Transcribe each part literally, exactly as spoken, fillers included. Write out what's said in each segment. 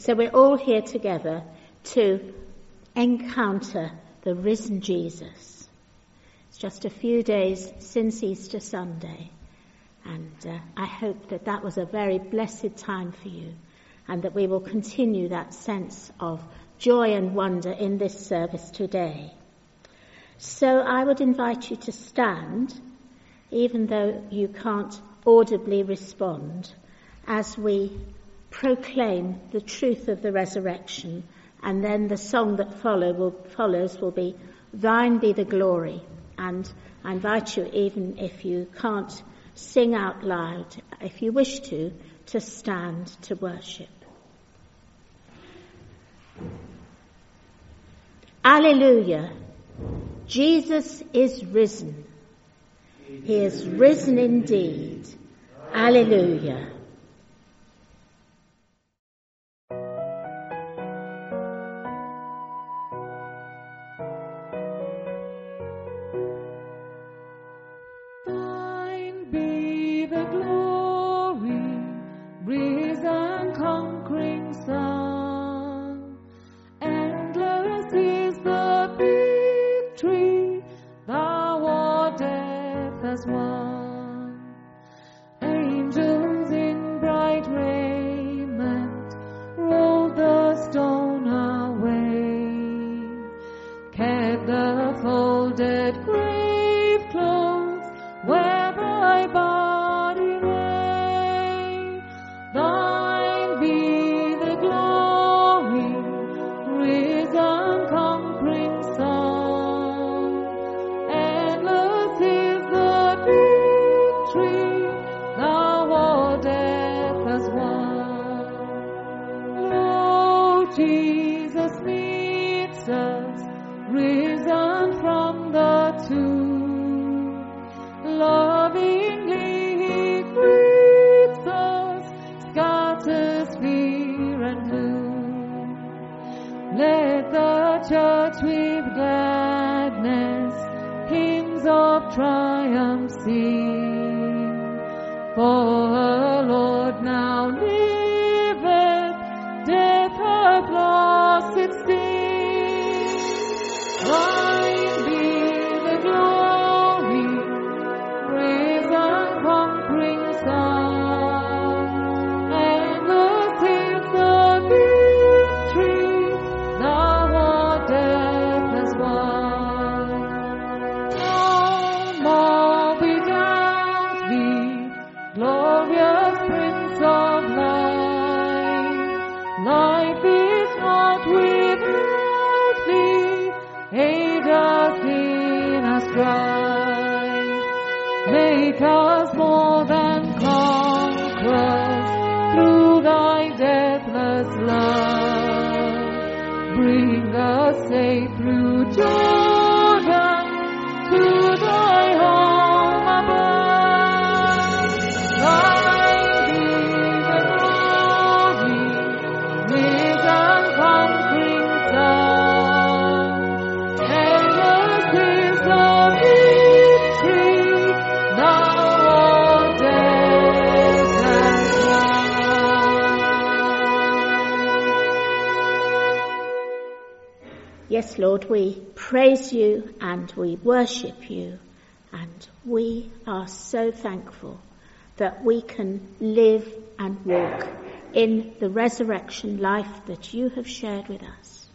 So we're all here together to encounter the risen Jesus. It's just a few days since Easter Sunday, and uh, I hope that that was a very blessed time for you, and that we will continue that sense of joy and wonder in this service today. So I would invite you to stand, even though you can't audibly respond, as we proclaim the truth of the resurrection, and then the song that follow will, follows will be Thine Be the Glory. And I invite you, even if you can't sing out loud, if you wish to, to stand to worship. Alleluia! Jesus is risen. He is risen indeed. Alleluia! Yes, Lord, we praise you and we worship you, and we are so thankful that we can live and walk in the resurrection life that you have shared with us.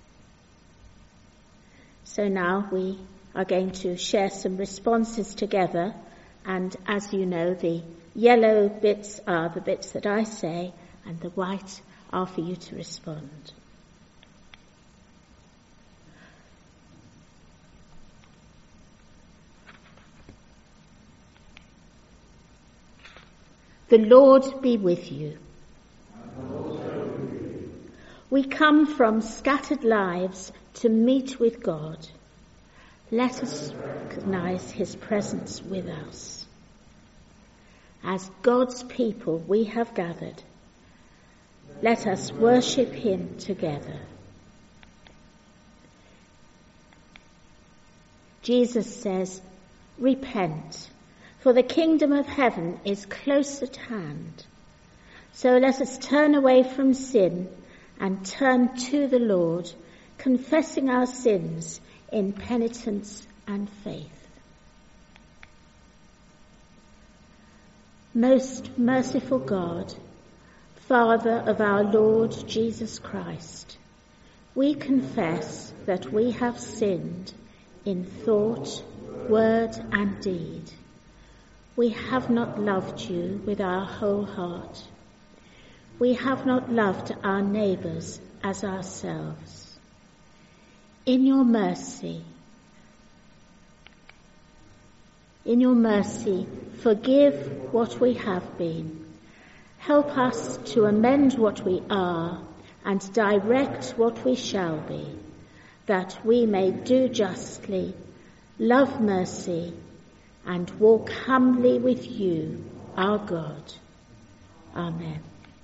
So now we are going to share some responses together, and as you know, the yellow bits are the bits that I say, and the white are for you to respond. The Lord be with you. And also with you. We come from scattered lives to meet with God. Let us recognize his presence with us. As God's people we have gathered. Let us worship him together. Jesus says, repent, for the kingdom of heaven is close at hand. So let us turn away from sin and turn to the Lord, confessing our sins in penitence and faith. Most merciful God, Father of our Lord Jesus Christ, we confess that we have sinned in thought, word, and deed. We have not loved you with our whole heart. We have not loved our neighbours as ourselves. In your mercy, in your mercy, forgive what we have been. Help us to amend what we are and direct what we shall be, that we may do justly, love mercy, and walk humbly with you, our God. Amen.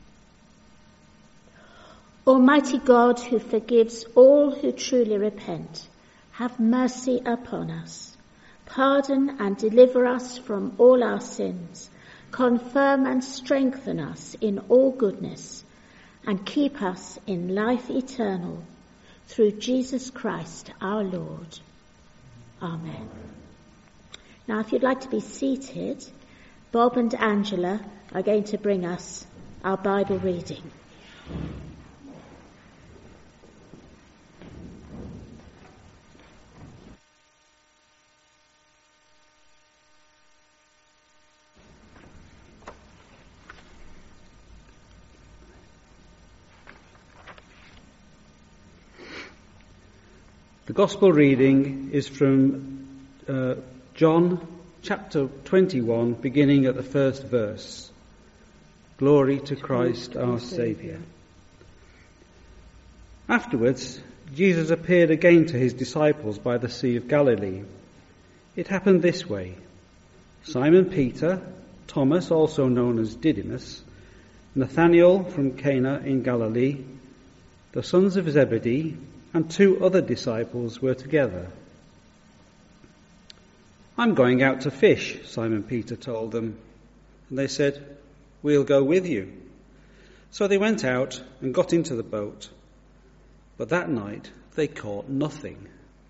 Almighty God, who forgives all who truly repent, have mercy upon us. Pardon and deliver us from all our sins. Confirm and strengthen us in all goodness, and keep us in life eternal, through Jesus Christ our Lord. Amen. Now, if you'd like to be seated, Bob and Angela are going to bring us our Bible reading. The Gospel reading is from uh, John chapter twenty-one, beginning at the first verse. Glory to Christ our Saviour. Afterwards, Jesus appeared again to his disciples by the Sea of Galilee. It happened this way. Simon Peter, Thomas, also known as Didymus, Nathanael from Cana in Galilee, the sons of Zebedee, and two other disciples were together. I'm going out to fish, Simon Peter told them. And they said, we'll go with you. So they went out and got into the boat. But that night they caught nothing.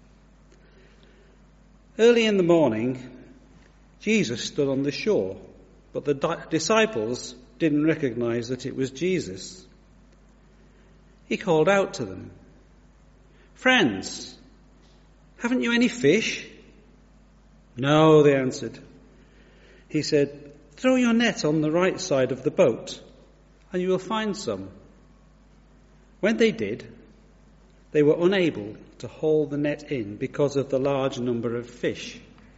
Early in the morning, Jesus stood on the shore, but the di- disciples didn't recognize that it was Jesus. He called out to them, friends, haven't you any fish? No, they answered. He said, throw your net on the right side of the boat, and you will find some. When they did, they were unable to haul the net in because of the large number of fish.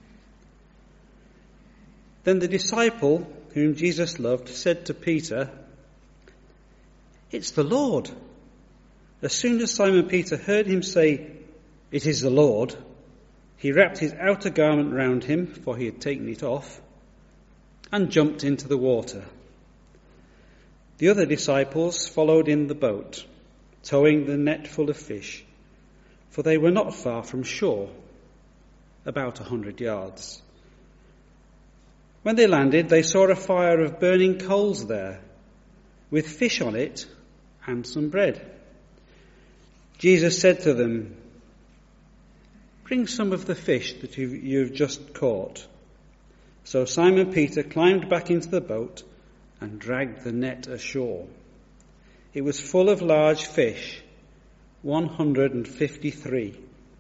Then the disciple whom Jesus loved said to Peter, it's the Lord. As soon as Simon Peter heard him say, it is the Lord, he wrapped his outer garment round him, for he had taken it off, and jumped into the water. The other disciples followed in the boat, towing the net full of fish, for they were not far from shore, about a hundred yards. When they landed, they saw a fire of burning coals there, with fish on it and some bread. Jesus said to them, bring some of the fish that you've just caught. So Simon Peter climbed back into the boat and dragged the net ashore. It was full of large fish, one hundred fifty-three.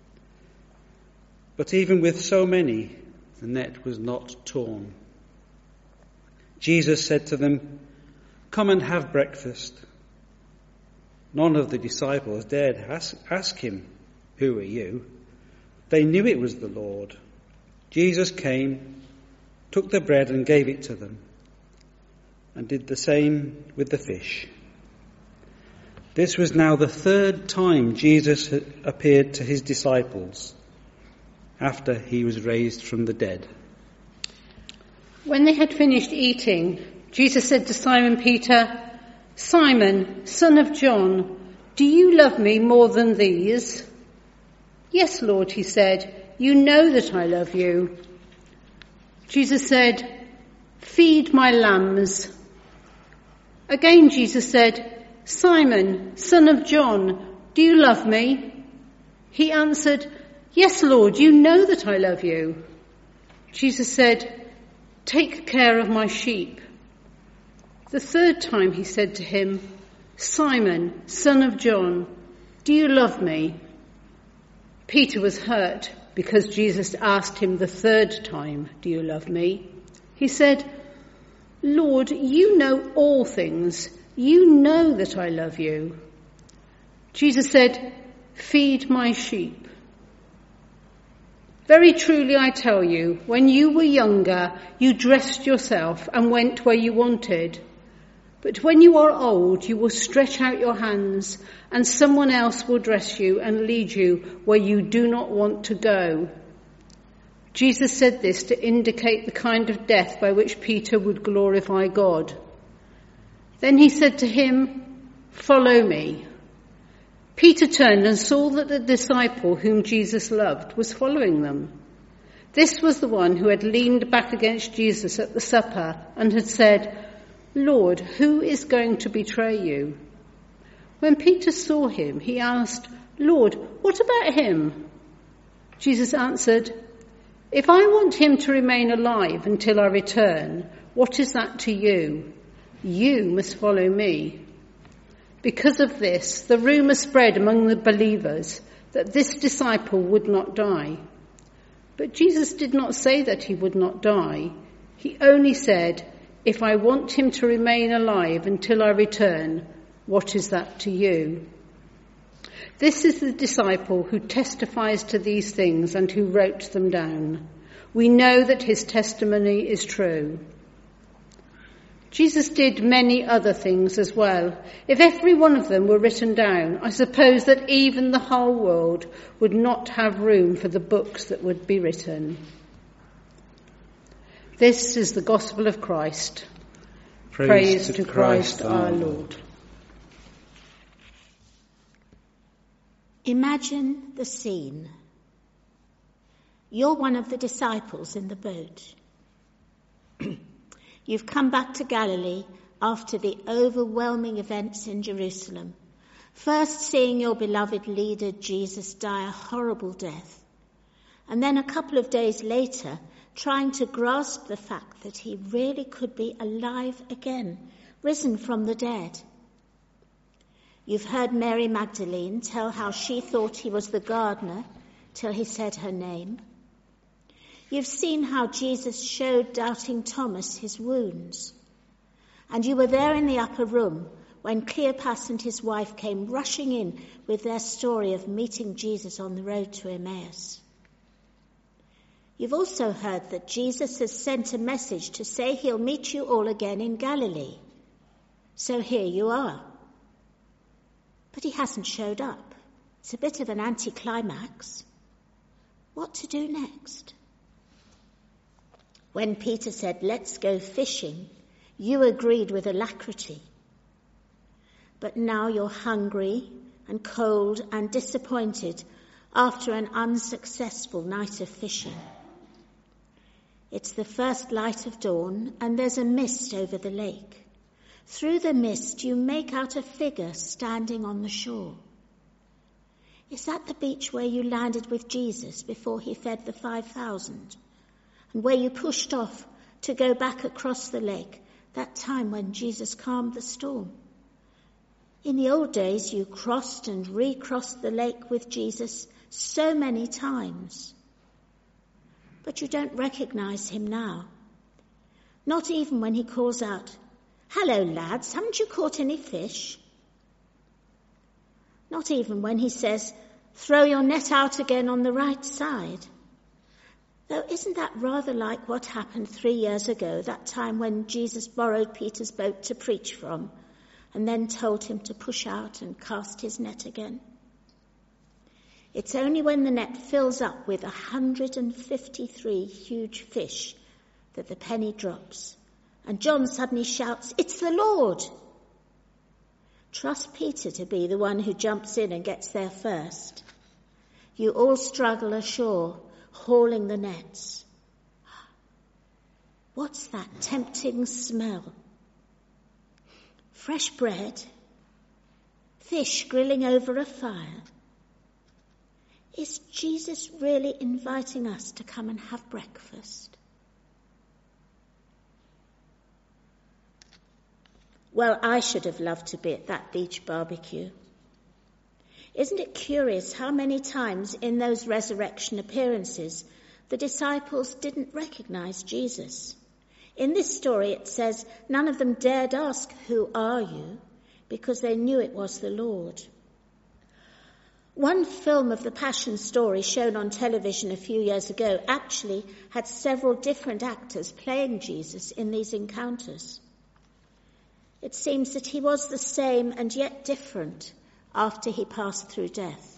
But even with so many, the net was not torn. Jesus said to them, come and have breakfast. None of the disciples dared ask, ask him, who are you? They knew it was the Lord. Jesus came, took the bread and gave it to them, and did the same with the fish. This was now the third time Jesus appeared to his disciples after he was raised from the dead. When they had finished eating, Jesus said to Simon Peter, Simon, son of John, do you love me more than these? Yes, Lord, he said, you know that I love you. Jesus said, feed my lambs. Again Jesus said, "Simon, son of John, do you love me?" He answered, "Yes, Lord, you know that I love you." Jesus said, "Take care of my sheep." The third time he said to him, "Simon, son of John, do you love me?" Peter was hurt because Jesus asked him the third time, "Do you love me?" He said, "Lord, you know all things. You know that I love you." Jesus said, "Feed my sheep. Very truly I tell you, when you were younger, you dressed yourself and went where you wanted. But when you are old, you will stretch out your hands, and someone else will dress you and lead you where you do not want to go." Jesus said this to indicate the kind of death by which Peter would glorify God. Then he said to him, "Follow me." Peter turned and saw that the disciple whom Jesus loved was following them. This was the one who had leaned back against Jesus at the supper and had said, "Lord, who is going to betray you?" When Peter saw him, he asked, "Lord, what about him?" Jesus answered, "If I want him to remain alive until I return, what is that to you? You must follow me." Because of this, the rumour spread among the believers that this disciple would not die. But Jesus did not say that he would not die. He only said, "If I want him to remain alive until I return, what is that to you?" This is the disciple who testifies to these things and who wrote them down. We know that his testimony is true. Jesus did many other things as well. If every one of them were written down, I suppose that even the whole world would not have room for the books that would be written. This is the gospel of Christ. Praise, Praise to, to Christ, Christ our Lord. Imagine the scene. You're one of the disciples in the boat. You've come back to Galilee after the overwhelming events in Jerusalem, first seeing your beloved leader Jesus die a horrible death, and then a couple of days later trying to grasp the fact that he really could be alive again, risen from the dead. You've heard Mary Magdalene tell how she thought he was the gardener till he said her name. You've seen how Jesus showed doubting Thomas his wounds. And you were there in the upper room when Cleopas and his wife came rushing in with their story of meeting Jesus on the road to Emmaus. You've also heard that Jesus has sent a message to say he'll meet you all again in Galilee. So here you are. But he hasn't showed up. It's a bit of an anticlimax. What to do next? When Peter said, "Let's go fishing," you agreed with alacrity. But now you're hungry and cold and disappointed after an unsuccessful night of fishing. It's the first light of dawn and there's a mist over the lake. Through the mist you make out a figure standing on the shore. Is that the beach where you landed with Jesus before he fed the five thousand? And where you pushed off to go back across the lake, that time when Jesus calmed the storm? In the old days, you crossed and recrossed the lake with Jesus so many times. But you don't recognize him now. Not even when he calls out, "Hello, lads, haven't you caught any fish?" Not even when he says, "Throw your net out again on the right side." Though isn't that rather like what happened three years ago, that time when Jesus borrowed Peter's boat to preach from, and then told him to push out and cast his net again? It's only when the net fills up with one hundred fifty-three huge fish that the penny drops, and John suddenly shouts, "It's the Lord!" Trust Peter to be the one who jumps in and gets there first. You all struggle ashore, hauling the nets. What's that tempting smell? Fresh bread, fish grilling over a fire. Is Jesus really inviting us to come and have breakfast? Well, I should have loved to be at that beach barbecue. Isn't it curious how many times in those resurrection appearances the disciples didn't recognize Jesus? In this story it says none of them dared ask, "Who are you?" because they knew it was the Lord. One film of the Passion story shown on television a few years ago actually had several different actors playing Jesus in these encounters. It seems that he was the same and yet different after he passed through death.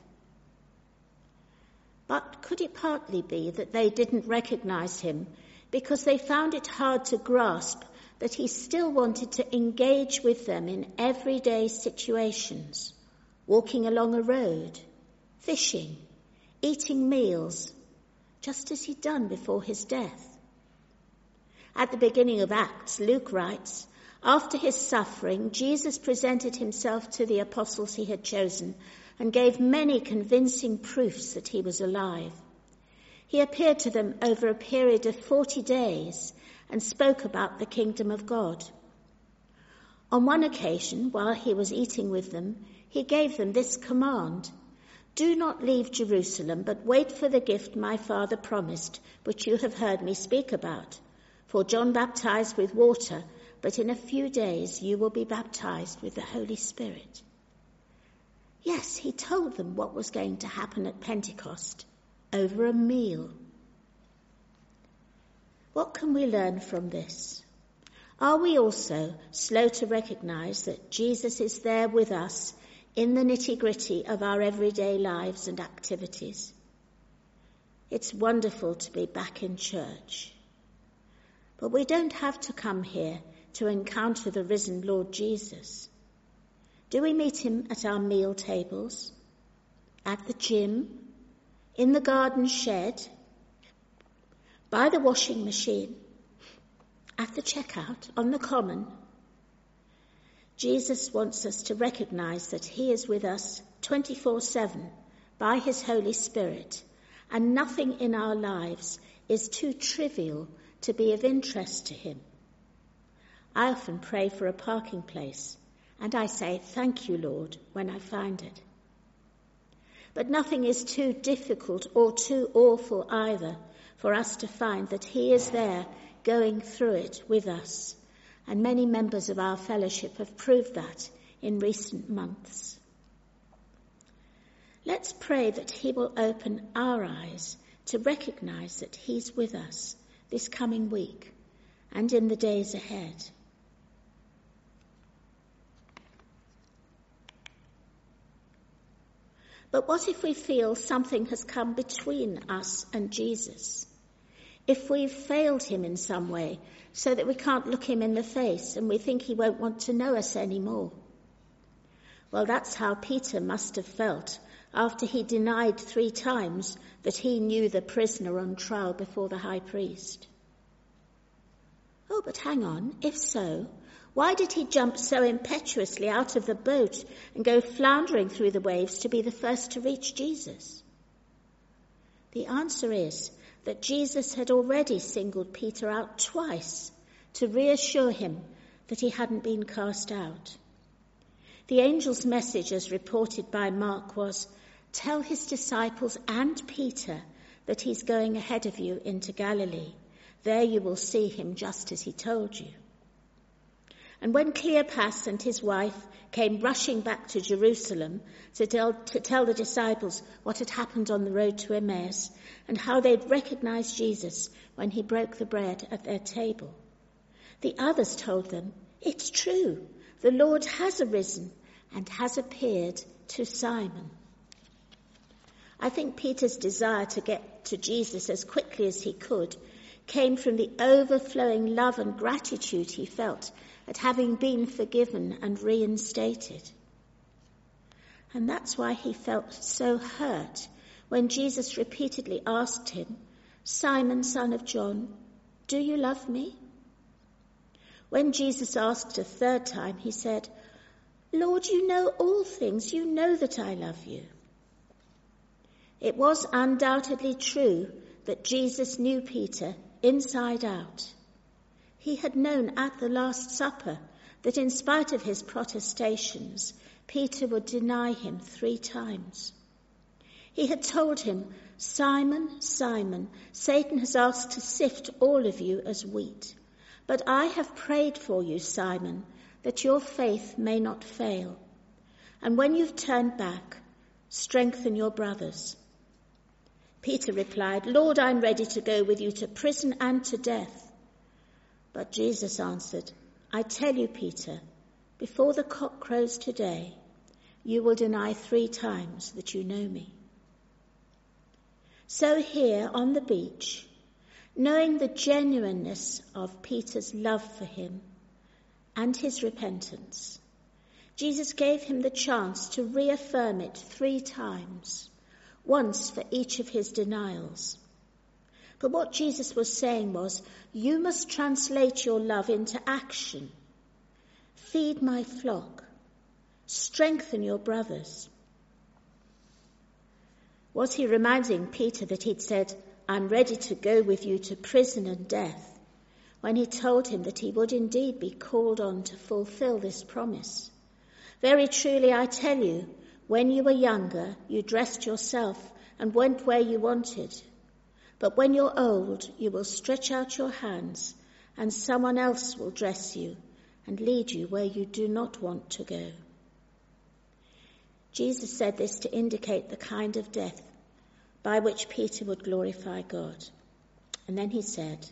But could it partly be that they didn't recognize him because they found it hard to grasp that he still wanted to engage with them in everyday situations, walking along a road, fishing, eating meals, just as he'd done before his death? At the beginning of Acts, Luke writes, after his suffering, Jesus presented himself to the apostles he had chosen and gave many convincing proofs that he was alive. He appeared to them over a period of forty days and spoke about the kingdom of God. On one occasion, while he was eating with them, he gave them this command: "Do not leave Jerusalem, but wait for the gift my Father promised, which you have heard me speak about. For John baptized with water, but in a few days you will be baptized with the Holy Spirit." Yes, he told them what was going to happen at Pentecost over a meal. What can we learn from this? Are we also slow to recognize that Jesus is there with us in the nitty-gritty of our everyday lives and activities? It's wonderful to be back in church. But we don't have to come here to encounter the risen Lord Jesus. Do we meet him at our meal tables, at the gym, in the garden shed, by the washing machine, at the checkout, on the common? Jesus wants us to recognize that he is with us twenty-four seven by his Holy Spirit, and nothing in our lives is too trivial to be of interest to him. I often pray for a parking place, and I say, "Thank you, Lord," when I find it. But nothing is too difficult or too awful either for us to find that he is there going through it with us, and many members of our fellowship have proved that in recent months. Let's pray that he will open our eyes to recognize that he's with us this coming week and in the days ahead. But what if we feel something has come between us and Jesus? If we've failed him in some way so that we can't look him in the face and we think he won't want to know us anymore? Well, that's how Peter must have felt after he denied three times that he knew the prisoner on trial before the high priest. Oh, but hang on, if so, why did he jump so impetuously out of the boat and go floundering through the waves to be the first to reach Jesus? The answer is that Jesus had already singled Peter out twice to reassure him that he hadn't been cast out. The angel's message, as reported by Mark, was, "Tell his disciples and Peter that he's going ahead of you into Galilee. There you will see him just as he told you." And when Cleopas and his wife came rushing back to Jerusalem to tell, to tell the disciples what had happened on the road to Emmaus and how they'd recognized Jesus when he broke the bread at their table, the others told them, "It's true, the Lord has arisen and has appeared to Simon." I think Peter's desire to get to Jesus as quickly as he could came from the overflowing love and gratitude he felt at having been forgiven and reinstated. And that's why he felt so hurt when Jesus repeatedly asked him, "Simon, son of John, do you love me?" When Jesus asked a third time, he said, Lord, you know all things. You know that I love you. It was undoubtedly true that Jesus knew Peter inside out. He had known at the Last Supper that in spite of his protestations, Peter would deny him three times. He had told him, Simon, Simon, Satan has asked to sift all of you as wheat. But I have prayed for you, Simon, that your faith may not fail. And when you've turned back, strengthen your brothers. Peter replied, Lord, I'm ready to go with you to prison and to death. But Jesus answered, I tell you, Peter, before the cock crows today, you will deny three times that you know me. So here on the beach, knowing the genuineness of Peter's love for him and his repentance, Jesus gave him the chance to reaffirm it three times, once for each of his denials. But what Jesus was saying was, you must translate your love into action. Feed my flock. Strengthen your brothers. Was he reminding Peter that he'd said, I'm ready to go with you to prison and death, when he told him that he would indeed be called on to fulfill this promise? Very truly, I tell you, when you were younger, you dressed yourself and went where you wanted. But when you're old, you will stretch out your hands, and someone else will dress you and lead you where you do not want to go. Jesus said this to indicate the kind of death by which Peter would glorify God. And then he said,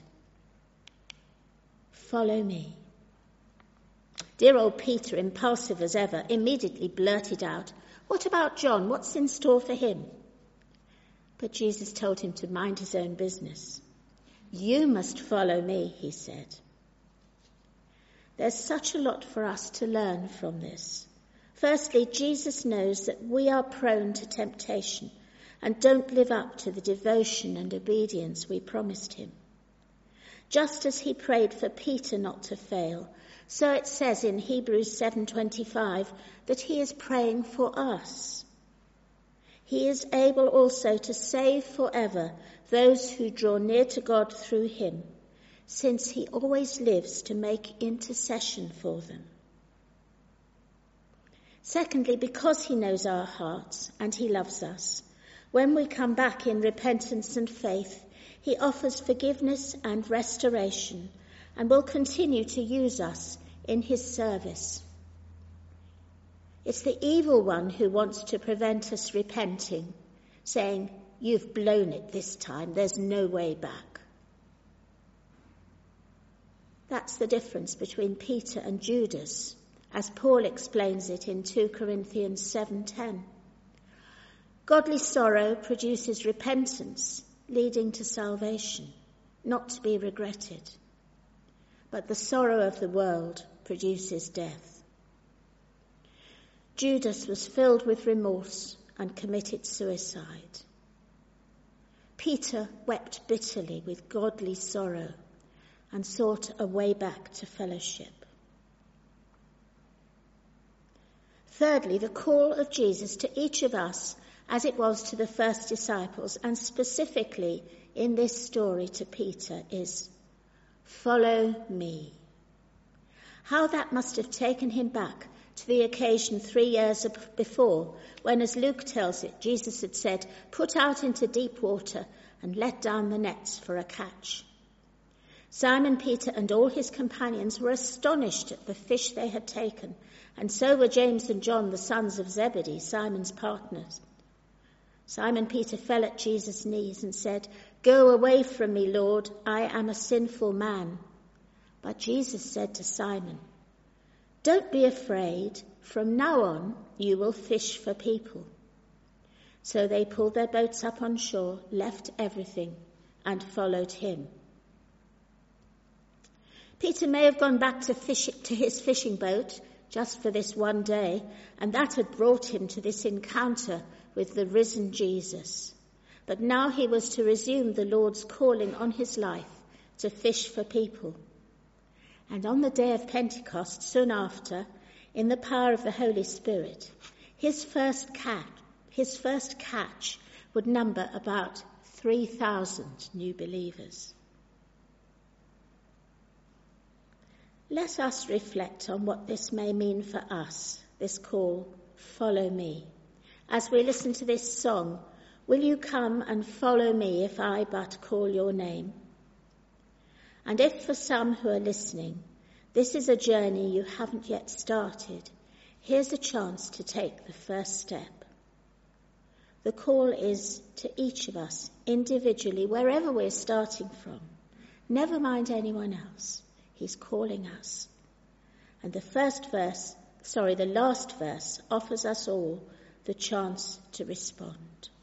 follow me. Dear old Peter, impulsive as ever, immediately blurted out, what about John? What's in store for him? But Jesus told him to mind his own business. You must follow me, he said. There's such a lot for us to learn from this. Firstly, Jesus knows that we are prone to temptation and don't live up to the devotion and obedience we promised him. Just as he prayed for Peter not to fail, so it says in Hebrews seven twenty-five that he is praying for us. He is able also to save forever those who draw near to God through him, since he always lives to make intercession for them. Secondly, because he knows our hearts and he loves us, when we come back in repentance and faith, he offers forgiveness and restoration and will continue to use us in his service. It's the evil one who wants to prevent us repenting, saying, you've blown it this time, there's no way back. That's the difference between Peter and Judas, as Paul explains it in two Corinthians seven ten. Godly sorrow produces repentance, leading to salvation, not to be regretted. But the sorrow of the world produces death. Judas was filled with remorse and committed suicide. Peter wept bitterly with godly sorrow and sought a way back to fellowship. Thirdly, the call of Jesus to each of us, as it was to the first disciples, and specifically in this story to Peter, is, follow me. How that must have taken him back to the occasion three years before, when, as Luke tells it, Jesus had said, put out into deep water and let down the nets for a catch. Simon Peter and all his companions were astonished at the fish they had taken, and so were James and John, the sons of Zebedee, Simon's partners. Simon Peter fell at Jesus' knees and said, go away from me, Lord, I am a sinful man. But Jesus said to Simon, don't be afraid, from now on you will fish for people. So they pulled their boats up on shore, left everything, and followed him. Peter may have gone back to, fish, to his fishing boat just for this one day, and that had brought him to this encounter with the risen Jesus. But now he was to resume the Lord's calling on his life to fish for people. And on the day of Pentecost, soon after, in the power of the Holy Spirit, his first catch, his first catch would number about three thousand new believers. Let us reflect on what this may mean for us, this call, follow me. As we listen to this song, will you come and follow me if I but call your name? And if for some who are listening, this is a journey you haven't yet started, here's a chance to take the first step. The call is to each of us individually, wherever we're starting from. Never mind anyone else. He's calling us. And the first verse, sorry, the last verse offers us all the chance to respond.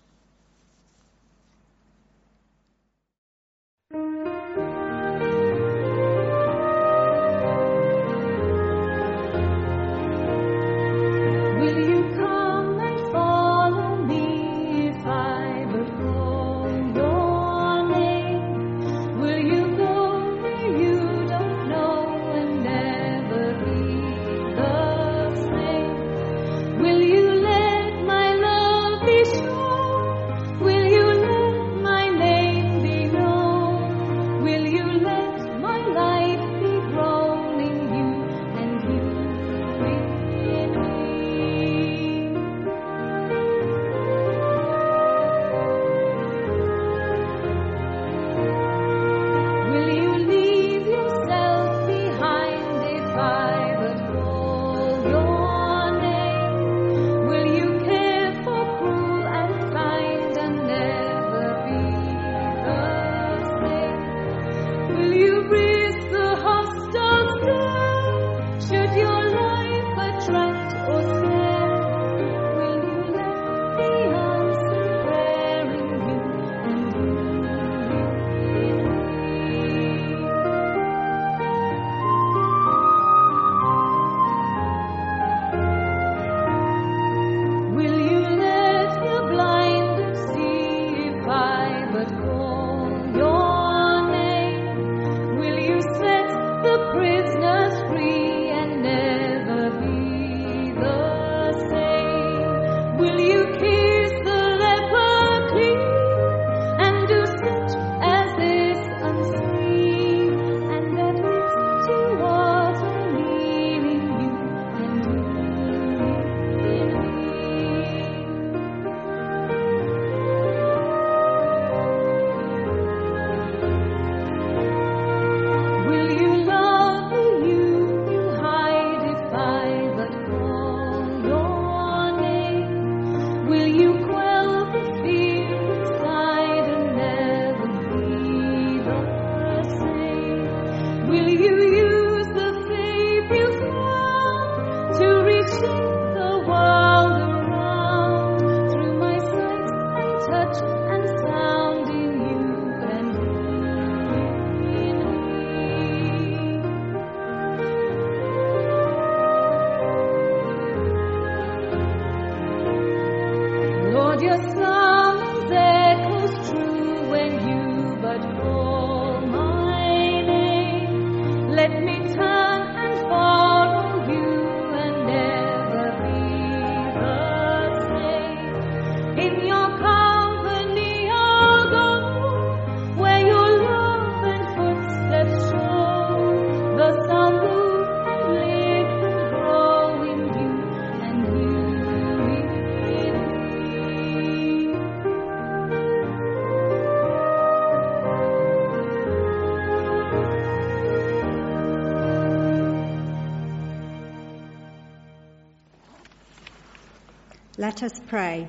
Let us pray.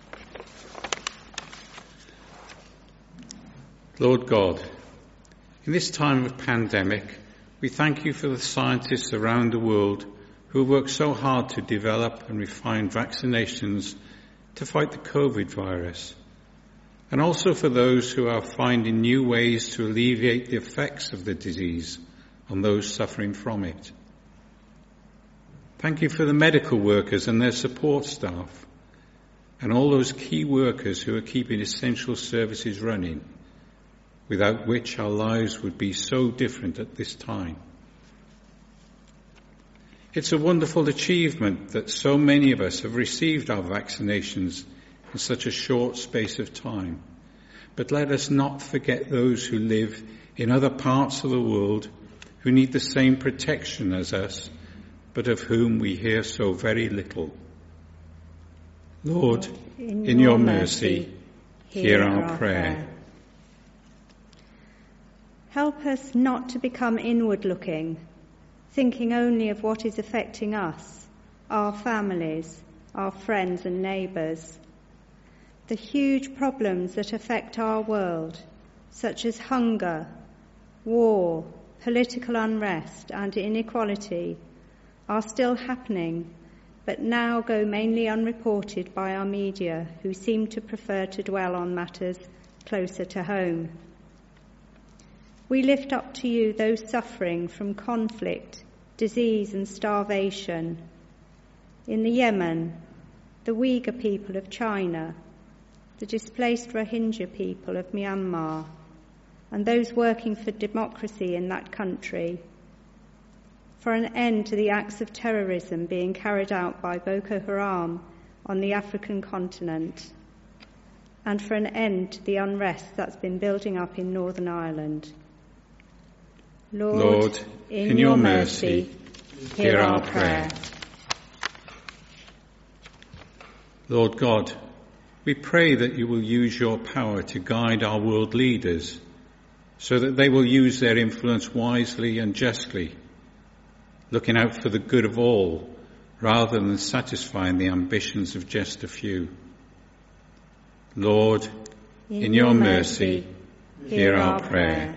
Lord God, in this time of pandemic, we thank you for the scientists around the world who have worked so hard to develop and refine vaccinations to fight the COVID virus, and also for those who are finding new ways to alleviate the effects of the disease on those suffering from it. Thank you for the medical workers and their support staff, and all those key workers who are keeping essential services running, without which our lives would be so different at this time. It's a wonderful achievement that so many of us have received our vaccinations in such a short space of time. But let us not forget those who live in other parts of the world who need the same protection as us, but of whom we hear so very little. Lord, in, in your mercy, hear our prayer. Help us not to become inward-looking, thinking only of what is affecting us, our families, our friends and neighbours. The huge problems that affect our world, such as hunger, war, political unrest and inequality, are still happening, but now go mainly unreported by our media, who seem to prefer to dwell on matters closer to home. We lift up to you those suffering from conflict, disease and starvation. In the Yemen, the Uyghur people of China, the displaced Rohingya people of Myanmar, and those working for democracy in that country, for an end to the acts of terrorism being carried out by Boko Haram on the African continent, and for an end to the unrest that's been building up in Northern Ireland. Lord, Lord in, in your mercy, hear our prayer. Lord God, we pray that you will use your power to guide our world leaders so that they will use their influence wisely and justly, looking out for the good of all rather than satisfying the ambitions of just a few. Lord, in, in your mercy, hear our prayer.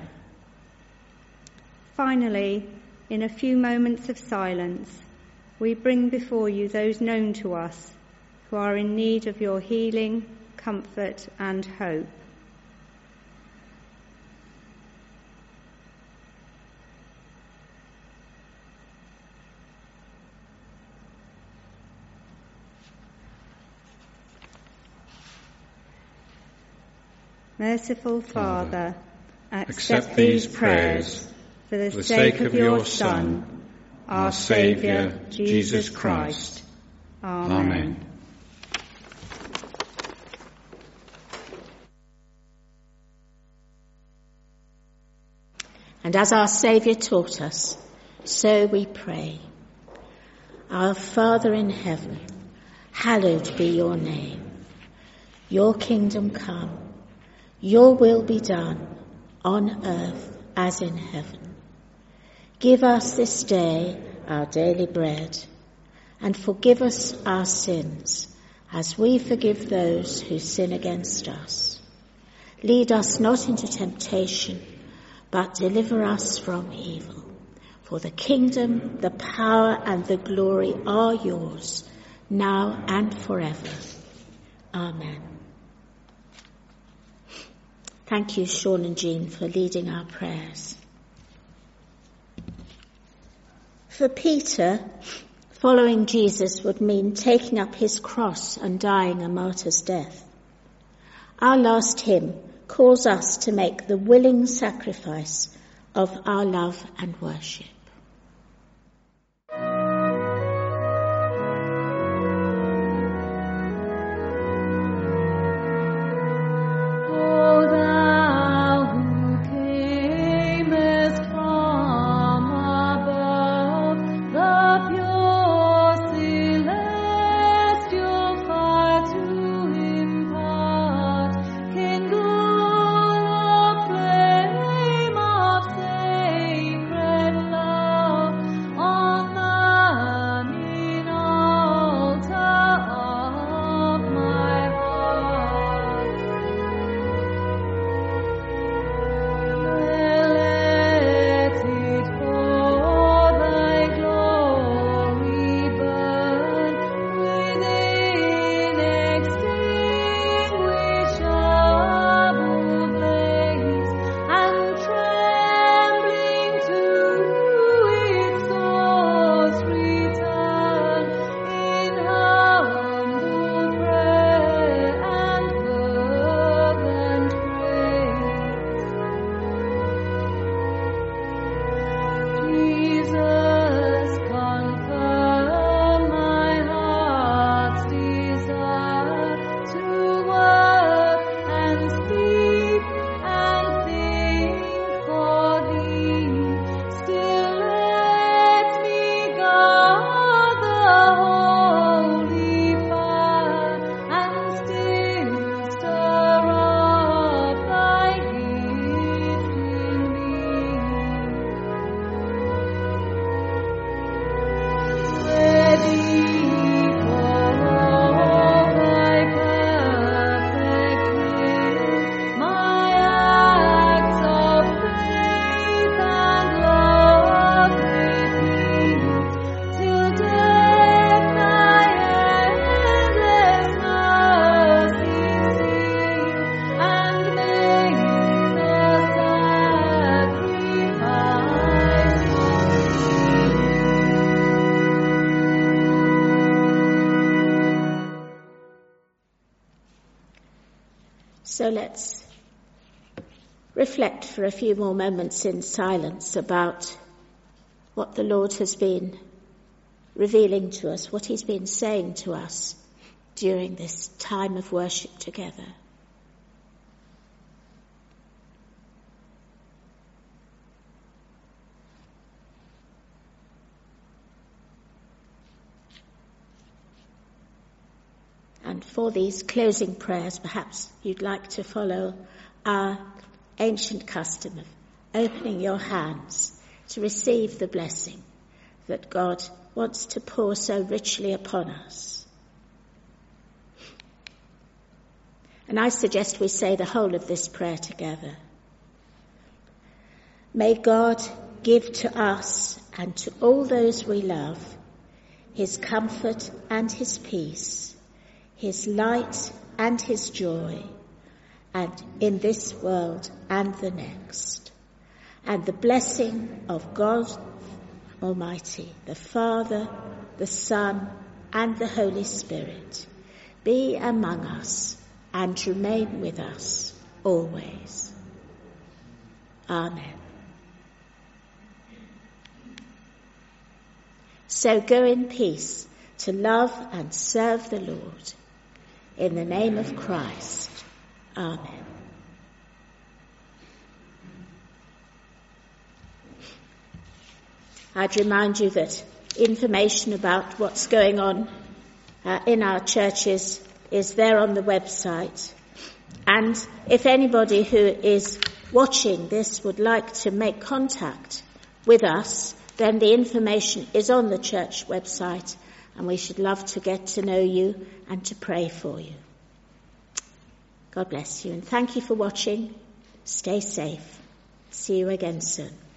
Finally, in a few moments of silence, we bring before you those known to us who are in need of your healing, comfort and hope. Merciful Father, accept, accept these prayers for the, for the sake, sake of your Son, our Saviour, Jesus Christ. Amen. Amen. And as our Saviour taught us, so we pray. Our Father in heaven, hallowed be your name. Your kingdom come, your will be done on earth as in heaven. Give us this day our daily bread, and forgive us our sins as we forgive those who sin against us. Lead us not into temptation, but deliver us from evil. For the kingdom, the power and the glory are yours, now and forever. Amen. Thank you, Sean and Jean, for leading our prayers. For Peter, following Jesus would mean taking up his cross and dying a martyr's death. Our last hymn calls us to make the willing sacrifice of our love and worship. Love. So let's reflect for a few more moments in silence about what the Lord has been revealing to us, what he's been saying to us during this time of worship together. And for these closing prayers, perhaps you'd like to follow our ancient custom of opening your hands to receive the blessing that God wants to pour so richly upon us. And I suggest we say the whole of this prayer together. May God give to us and to all those we love his comfort and his peace, his light and his joy, and in this world and the next. And the blessing of God Almighty, the Father, the Son, and the Holy Spirit, be among us and remain with us always. Amen. So go in peace to love and serve the Lord. In the name of Christ. Amen. I'd remind you that information about what's going on uh, in our churches is there on the website. And if anybody who is watching this would like to make contact with us, then the information is on the church website, and we should love to get to know you and to pray for you. God bless you, and thank you for watching. Stay safe. See you again soon.